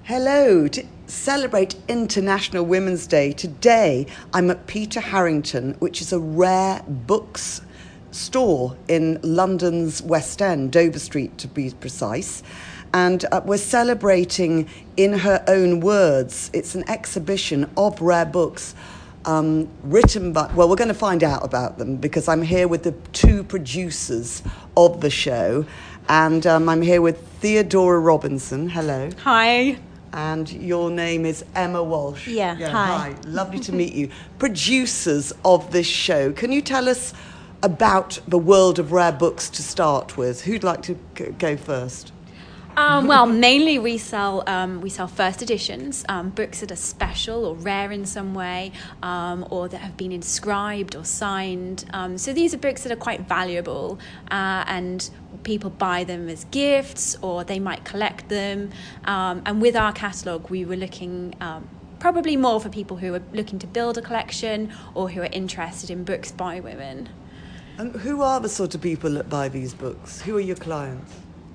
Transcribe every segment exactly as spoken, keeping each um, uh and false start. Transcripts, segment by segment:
Hello. To celebrate International Women's Day, today I'm at Peter Harrington, which is a rare books store in London's West End, Dover Street to be precise. And uh, we're celebrating In Her Own Words. It's an exhibition of rare books um, written by, well, we're going to find out about them because I'm here with the two producers of the show. And um, I'm here with Theodora Robinson. Hello. Hi. And your name is Emma Walsh. Yeah, yeah hi. Hi, lovely to meet you. Producers of this show. Can you tell us about the world of rare books to start with? Who'd like to g- go first? Um, well, mainly we sell um, we sell first editions, um, books that are special or rare in some way, um, or that have been inscribed or signed. Um, so these are books that are quite valuable, uh, and people buy them as gifts, or they might collect them. Um, and with our catalogue, we were looking um, probably more for people who are looking to build a collection or who are interested in books by women. And who are the sort of people that buy these books? Who are your clients?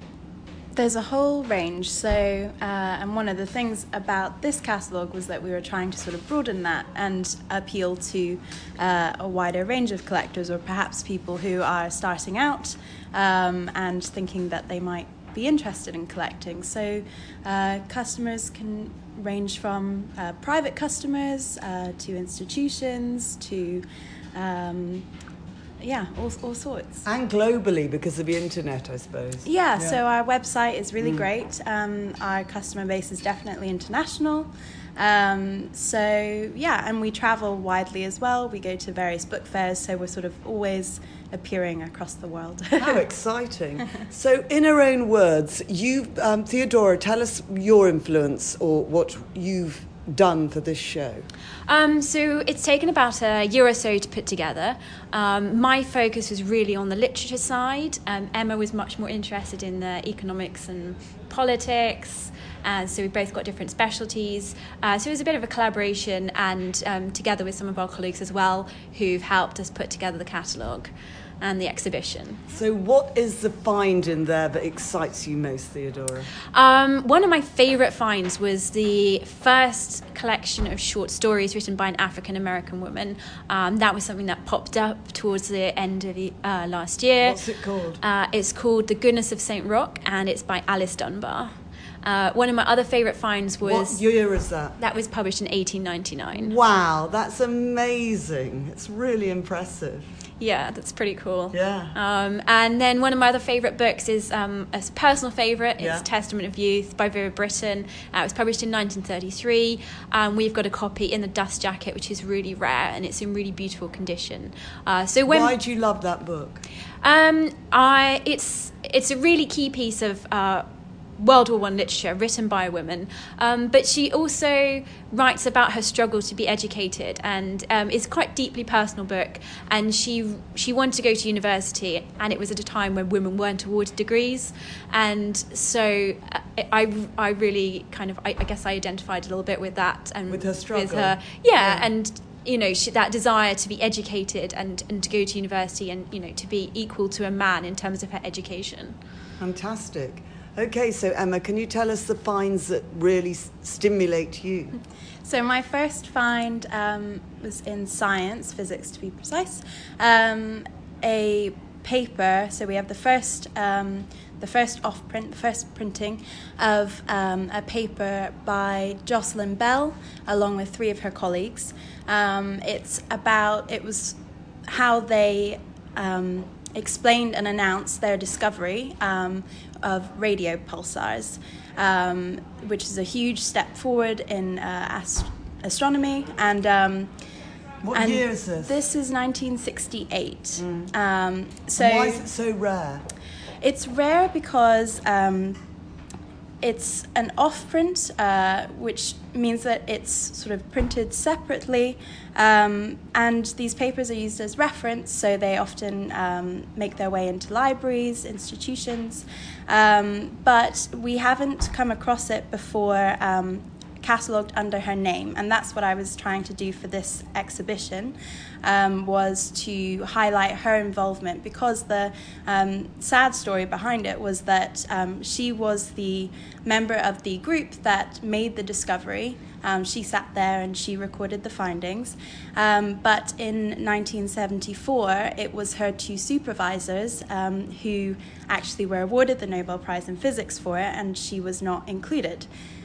There's a whole range. So, uh, and one of the things about this catalogue was that we were trying to sort of broaden that and appeal to uh, a wider range of collectors, or perhaps people who are starting out um, and thinking that they might be interested in collecting. So, uh, customers can range from uh, private customers uh, to institutions to um, Yeah, all, all sorts. And globally, because of the internet, I suppose. Yeah, yeah. so our website is really Mm. great. Um, our customer base is definitely international. Um, so, yeah, and we travel widely as well. We go to various book fairs, so we're sort of always appearing across the world. How exciting. So, in her own words, you, um, Theodora, tell us your influence or what you've done for this show. Um, so it's taken about a year or so to put together. Um, my focus was really on the literature side. Um, Emma was much more interested in the economics and politics, and so we both got different specialties. Uh, so it was a bit of a collaboration, and um, together with some of our colleagues as well, who've helped us put together the catalogue and the exhibition. So what is the find in there that excites you most, Theodora? Um, one of my favourite finds was the first collection of short stories written by an African-American woman. Um, that was something that popped up towards the end of the, uh, last year. What's it called? Uh, it's called The Goodness of Saint Roch, and it's by Alice Dunbar. Uh, one of my other favourite finds was... What year is that? That was published in eighteen ninety-nine. Wow, that's amazing. It's really impressive. Yeah, that's pretty cool. Yeah. Um, and then one of my other favourite books is um, a personal favourite. It's Yeah. Testament of Youth by Vera Brittain. Uh, it was published in nineteen thirty-three. Um, we've got a copy in the dust jacket, which is really rare, and it's in really beautiful condition. Uh, so when Why do you love that book? um, I it's it's a really key piece of Uh, World War One literature written by a woman, um, but she also writes about her struggle to be educated, and um, it's quite a deeply personal book. And she she wanted to go to university, and it was at a time when women weren't awarded degrees, and so uh, I I really kind of I, I guess I identified a little bit with that and With her struggle. with her yeah, Yeah. and. You know, she, that desire to be educated and, and to go to university and, you know, to be equal to a man in terms of her education. Fantastic. Okay, so Emma, can you tell us the finds that really s- stimulate you? So my first find um, was in science, physics to be precise, um, a paper. So we have the first, um, the first off print, the first printing of um, a paper by Jocelyn Bell, along with three of her colleagues. Um, it's about it was how they um, explained and announced their discovery um, of radio pulsars, um, which is a huge step forward in uh, ast- astronomy. And um, What and year is this? This is nineteen sixty-eight. Mm. Um, so And why is it so rare? it's rare because um, it's an off-print, uh, which means that it's sort of printed separately, um, and these papers are used as reference, so they often um, make their way into libraries, institutions, um, but we haven't come across it before um, catalogued under her name, and that's what I was trying to do for this exhibition, um, was to highlight her involvement, because the um, sad story behind it was that um, she was the member of the group that made the discovery. Um, she sat there and she recorded the findings, um, but in nineteen seventy-four it was her two supervisors um, who actually were awarded the Nobel Prize in Physics for it, and she was not included.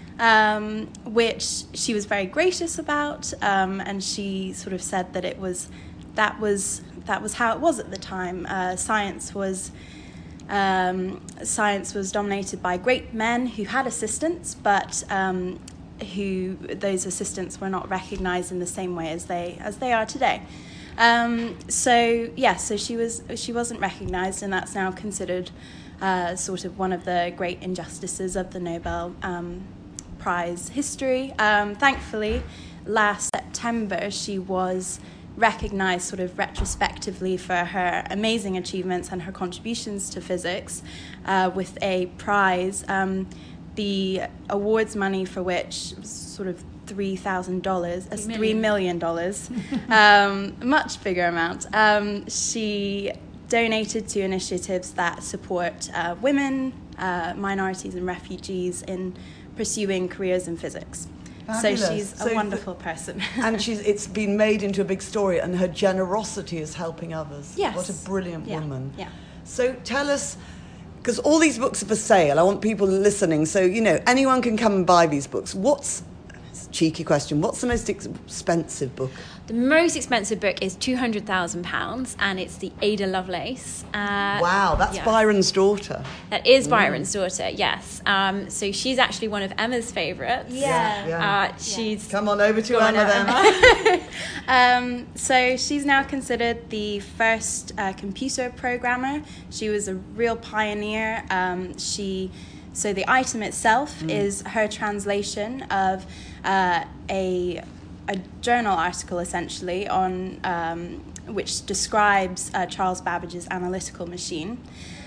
Um, which she was very gracious about, um, and she sort of said that it was that was that was how it was at the time. Uh, science was um, science was dominated by great men who had assistants, but um, who those assistants were not recognised in the same way as they as they are today. Um, so yeah, so she was she wasn't recognised, and that's now considered uh, sort of one of the great injustices of the Nobel Um, Prize history. Um, thankfully, last September she was recognised sort of retrospectively for her amazing achievements and her contributions to physics uh, with a prize, um, the awards money for which was sort of three thousand dollars, as three million dollars, um, much bigger amount. Um, she donated to initiatives that support uh, women, uh, minorities and refugees in pursuing careers in physics. Fabulous. So she's a so the, wonderful person. And she's it's been made into a big story, and her generosity is helping others. Yes. What a brilliant yeah. woman. Yeah. So tell us, because all these books are for sale, I want people listening, so, you know, anyone can come and buy these books. What's, it's a cheeky question, what's the most expensive book? The most expensive book is two hundred thousand pounds, and it's the Ada Lovelace. Uh, wow, that's yeah. Byron's daughter. That is Byron's mm. daughter, yes. Um, so she's actually one of Emma's favourites. Yeah. yeah. Uh, she's Come on over to Emma then. um, so she's now considered the first uh, computer programmer. She was a real pioneer. Um, she... So the item itself mm. is her translation of uh, a... a journal article, essentially, on um, which describes uh, Charles Babbage's analytical machine.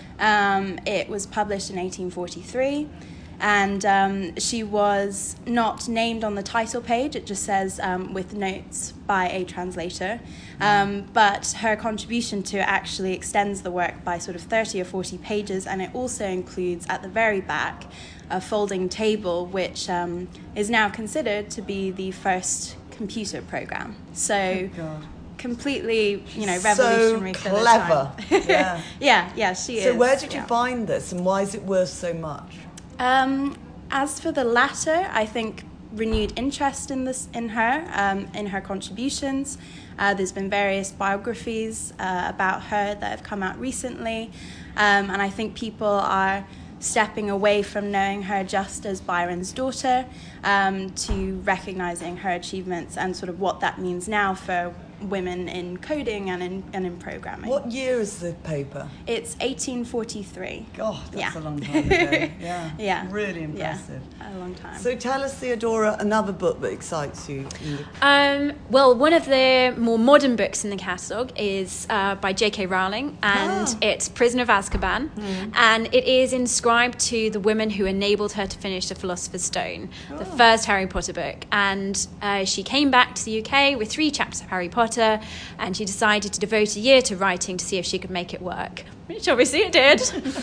Um, it was published in eighteen forty-three, and um, she was not named on the title page. It just says um, with notes by a translator. Um, but her contribution to it actually extends the work by sort of thirty or forty pages, and it also includes at the very back a folding table, which um, is now considered to be the first computer program. So oh completely, you know, revolutionary so for the clever. time. yeah. yeah, yeah, she so is. So where did yeah. you find this, and why is it worth so much? Um, as for the latter, I think renewed interest in this in her, um, in her contributions. Uh, there's been various biographies uh, about her that have come out recently, um, and I think people are stepping away from knowing her just as Byron's daughter um, to recognising her achievements and sort of what that means now for women in coding and in and in programming. What year is the paper? It's eighteen forty-three. God, that's yeah. a long time ago. Yeah, yeah, really impressive. Yeah, a long time. So tell us, Theodora, another book that excites you. Um, well, one of the more modern books in the catalogue is uh, by J K Rowling, and ah. it's Prisoner of Azkaban, mm. and it is inscribed to the women who enabled her to finish The Philosopher's Stone, oh. the first Harry Potter book. And uh, she came back to the U K with three chapters of Harry Potter, and she decided to devote a year to writing to see if she could make it work, which obviously it did.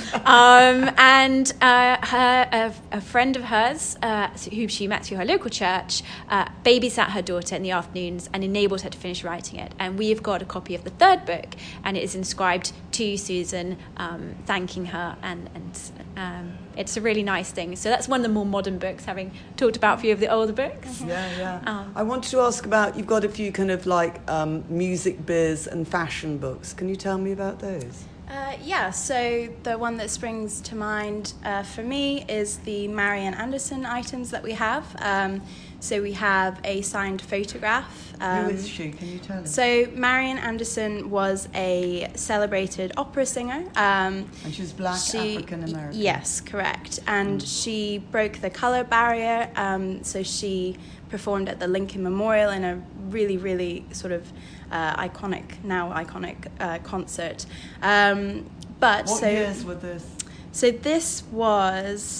um, and uh, her, a, a friend of hers, uh, who she met through her local church, uh, babysat her daughter in the afternoons and enabled her to finish writing it. And we have got a copy of the third book, and it is inscribed to Susan, um, thanking her, and, and um, it's a really nice thing. So that's one of the more modern books, having talked about a few of the older books. Mm-hmm. Yeah, yeah. Um, I wanted to ask about, you've got a few kind of like um, music biz and fashion books. Can you tell me about those? Uh, yeah, so the one that springs to mind uh, for me is the Marian Anderson items that we have. Um, so we have a signed photograph. Um, Who is she? Can you tell us? So Marian Anderson was a celebrated opera singer. Um, and she was black, she, African American. Yes, correct. And mm. she broke the colour barrier. Um, so she performed at the Lincoln Memorial in a really, really sort of uh, iconic, now iconic uh, concert. Um, but what so, years were this? So this was,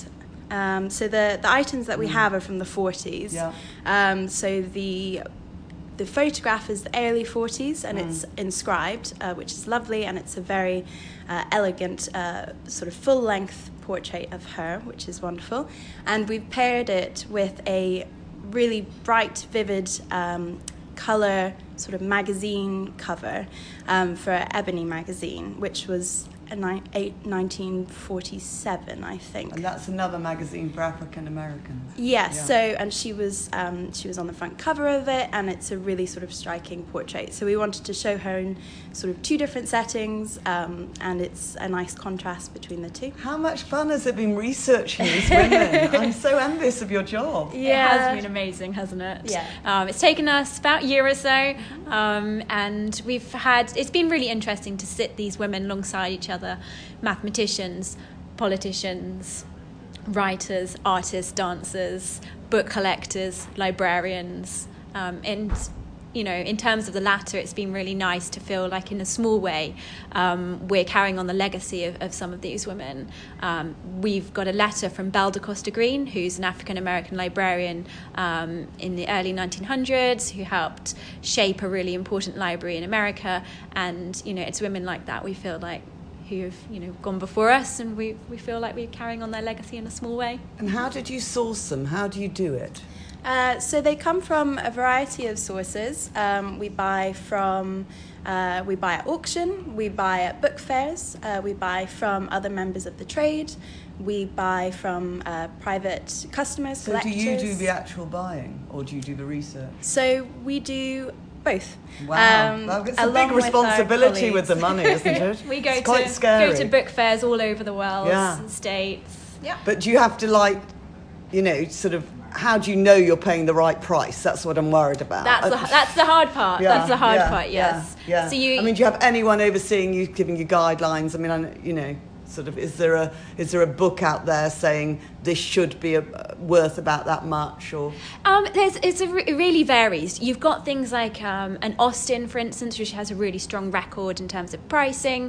Um, so the, the items that we have are from the forties. Yeah. Um, so the the photograph is the early forties, and Mm. it's inscribed, uh, which is lovely, and it's a very uh, elegant uh, sort of full-length portrait of her, which is wonderful. And we've paired it with a really bright, vivid um, colour sort of magazine cover um, for Ebony magazine, which was a ni- eight, nineteen forty-seven, I think. And that's another magazine for African Americans. Yeah, Yeah. so, and she was um, she was on the front cover of it, and it's a really sort of striking portrait. So we wanted to show her in sort of two different settings, um, and it's a nice contrast between the two. How much fun has it been researching these women? I'm so envious of your job. It has been amazing, hasn't it? Yeah. Um, it's taken us about a year or so, um, and we've had, it's been really interesting to sit these women alongside each other, mathematicians, politicians, writers, artists, dancers, book collectors, librarians, um, and you know, in terms of the latter, it's been really nice to feel like in a small way um, we're carrying on the legacy of, of some of these women. Um, we've got a letter from Belle de Costa Green, who's an African-American librarian um, in the early nineteen hundreds, who helped shape a really important library in America. And, you know, it's women like that we feel like who have, you know, gone before us, and we, we feel like we're carrying on their legacy in a small way. And how did you source them? How do you do it? Uh, so they come from a variety of sources. Um, we buy from, uh, we buy at auction, we buy at book fairs, uh, we buy from other members of the trade, we buy from uh, private customers, So collectors. do you do the actual buying, or do you do the research? So we do both. Wow, Um, well, it's a along big with our responsibility with, colleagues. the money, isn't it? We go it's quite to scary. go to book fairs all over the world, Yeah. States. Yeah. But do you have to, like, you know, sort of, how do you know you're paying the right price? That's what I'm worried about. That's the, that's the hard part. Yeah, that's the hard yeah, part. Yes. Yeah, yeah. So you. I mean, do you have anyone overseeing you, giving you guidelines? I mean, I, you know, sort of, is there a is there a book out there saying this should be a, worth about that much, or? Um, there's, it's a, it really varies. You've got things like um, an Austin, for instance, which has a really strong record in terms of pricing,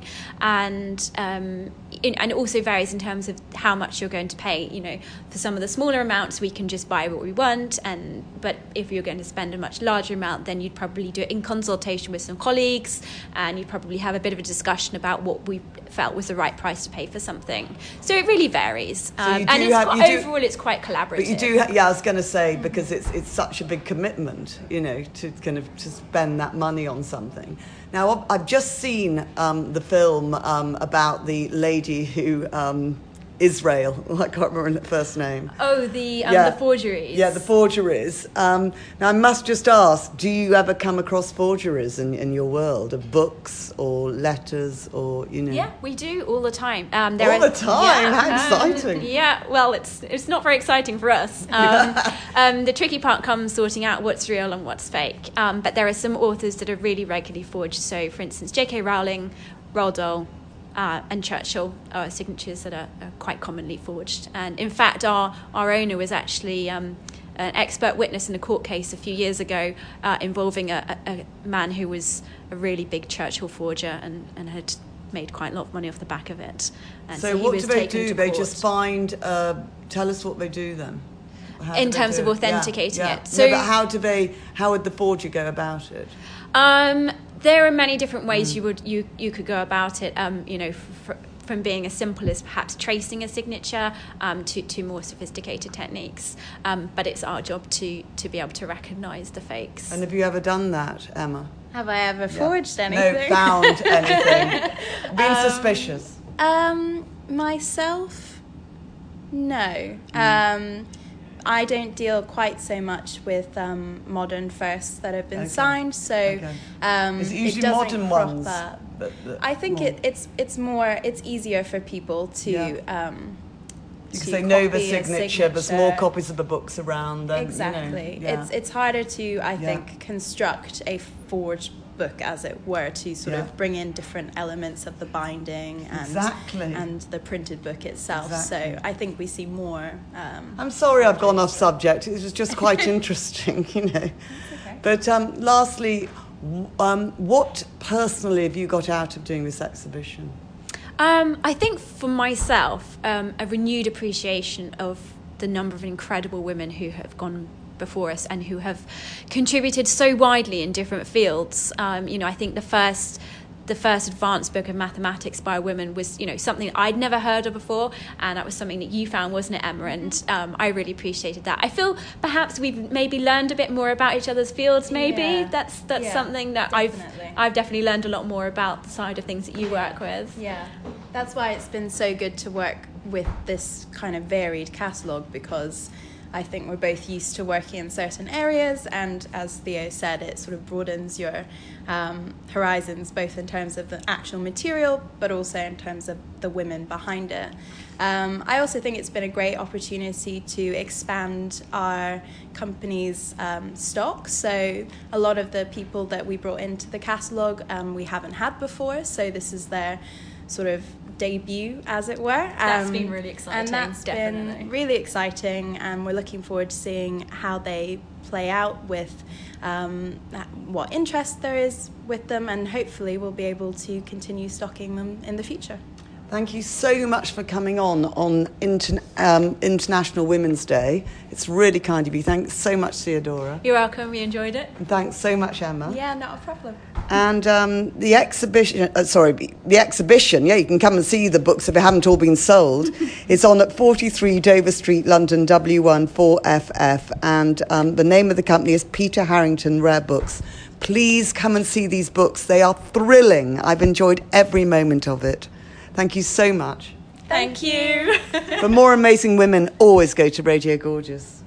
and um, in, and it also varies in terms of how much you're going to pay. You know, for some of the smaller amounts, we can just buy what we want, and but if you're going to spend a much larger amount, then you'd probably do it in consultation with some colleagues, and you'd probably have a bit of a discussion about what we felt was the right price to pay for something. So it really varies, So um, you and do it's have- quite, you do- overall it's quite collaborative. But you do, ha- yeah. I was going to say, because it's it's such a big commitment, you know, to kind of to spend that money on something. Now, I've- I've just seen um, the film um, about the lady who um, Israel. I can't remember her first name. Oh, the um, Yeah. the forgeries. Yeah, the forgeries. Um, now, I must just ask, do you ever come across forgeries in, in your world of books or letters or, you know? Yeah, we do all the time. Um, there All are- the time? Yeah, How um, exciting. yeah, well, it's it's not very exciting for us. Um, um, the tricky part comes sorting out what's real and what's fake. Um, but there are some authors that are really regularly forged. So, for instance, J K Rowling, Roald Dahl, Uh, and Churchill are signatures that are, are quite commonly forged. And in fact, our, our owner was actually um, an expert witness in a court case a few years ago uh, involving a, a, a man who was a really big Churchill forger and, and had made quite a lot of money off the back of it. And So, he what was do they taken do? to They court. just find, uh, tell us what they do then. How In do they terms do of it? authenticating Yeah, it. yeah. So- No, but how do they, how would the forger go about it? Um, there are many different ways Mm. you would you, you could go about it. Um, you know, f- from being as simple as perhaps tracing a signature um, to to more sophisticated techniques. Um, but it's our job to to be able to recognise the fakes. And have you ever done that, Emma? Have I ever Yeah. forged anything? No, found anything. Been Um, suspicious. Um, myself, no. Um, I don't deal quite so much with um, modern firsts that have been Okay. signed, so Okay. um, Is it it usually doesn't modern crop ones? up. that- that- I think more- it, it's it's more it's easier for people to. Yeah. Um, You to can say Nova copy a signature, there's more copies of the books around. Then, Exactly. You know, yeah. It's it's harder to I Yeah. think construct a forged book, as it were, to sort Yeah. of bring in different elements of the binding and Exactly. and the printed book itself. Exactly. So I think we see more. Um, I'm sorry I've gone off subject. It was just quite interesting, you know. okay. But um, lastly, w- um, what personally have you got out of doing this exhibition? Um, I think for myself, um, a renewed appreciation of the number of incredible women who have gone before us and who have contributed so widely in different fields. Um, you know, I think the first the first advanced book of mathematics by a woman was, you know, something I'd never heard of before, and that was something that you found, wasn't it, Emma? And um, I really appreciated that. I feel perhaps we've maybe learned a bit more about each other's fields. Maybe yeah. that's that's yeah, something that definitely. I've I've definitely learned a lot more about the side of things that you work with. Yeah, that's why it's been so good to work with this kind of varied catalogue, because I think we're both used to working in certain areas, and as Theo said, it sort of broadens your um, horizons, both in terms of the actual material, but also in terms of the women behind it. Um, I also think it's been a great opportunity to expand our company's um, stock. So a lot of the people that we brought into the catalogue um, we haven't had before, so this is their sort of debut, as it were. Um, that's been really exciting. And that's definitely. been really exciting, and we're looking forward to seeing how they play out with um, what interest there is with them, and hopefully we'll be able to continue stocking them in the future. Thank you so much for coming on on Inter- um, International Women's Day. It's really kind of you. Thanks so much, Theodora. You're welcome. We enjoyed it. And thanks so much, Emma. Yeah, not a problem. And um, the exhibition, uh, sorry, the exhibition, yeah, you can come and see the books if they haven't all been sold. It's on at forty-three Dover Street, London, W one four F F. And um, the name of the company is Peter Harrington Rare Books. Please come and see these books. They are thrilling. I've enjoyed every moment of it. Thank you so much. Thank you. For more amazing women, always go to Radio Gorgeous.